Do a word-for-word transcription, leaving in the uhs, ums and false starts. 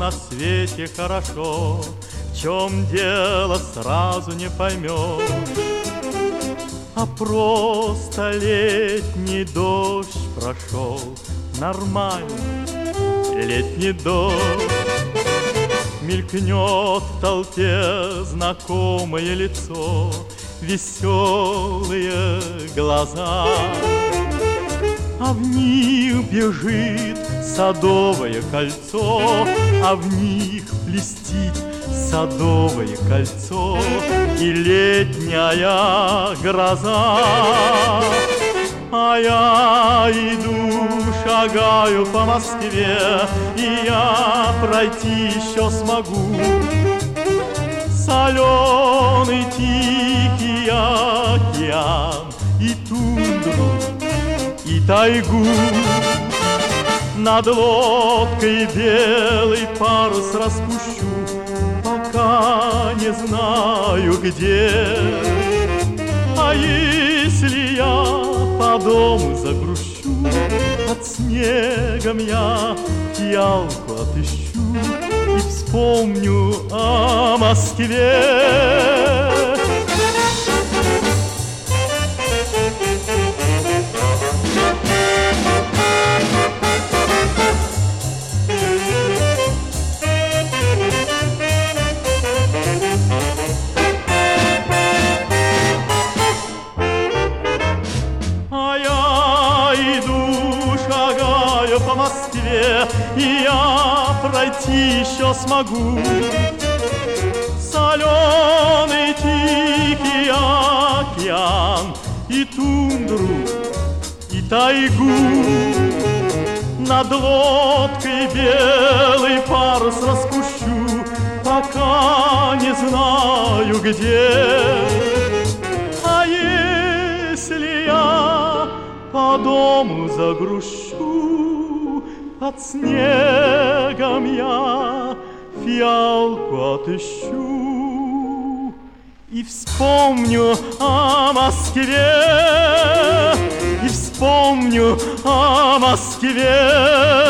на свете хорошо, в чем дело сразу не поймешь. А просто летний дождь прошел, нормально летний дождь. Мелькнет в толпе знакомое лицо, веселые глаза, а в них бежит садовое кольцо, а в них блестит садовое кольцо и летняя гроза. А я иду, шагаю по Москве, и я пройти еще смогу соленый тихий океан и тундру, и тайгу. Над лодкой белый парус распущу, пока не знаю где. А если я по дому загрущу, под снегом я фиалку отыщу и вспомню о Москве. По Москве, и я пройти еще смогу соленый тихий океан и тундру, и тайгу. Над лодкой белый парус распущу, пока не знаю где. А если я по дому загрущу, под снегом я фиалку отыщу и вспомню о Москве, и вспомню о Москве.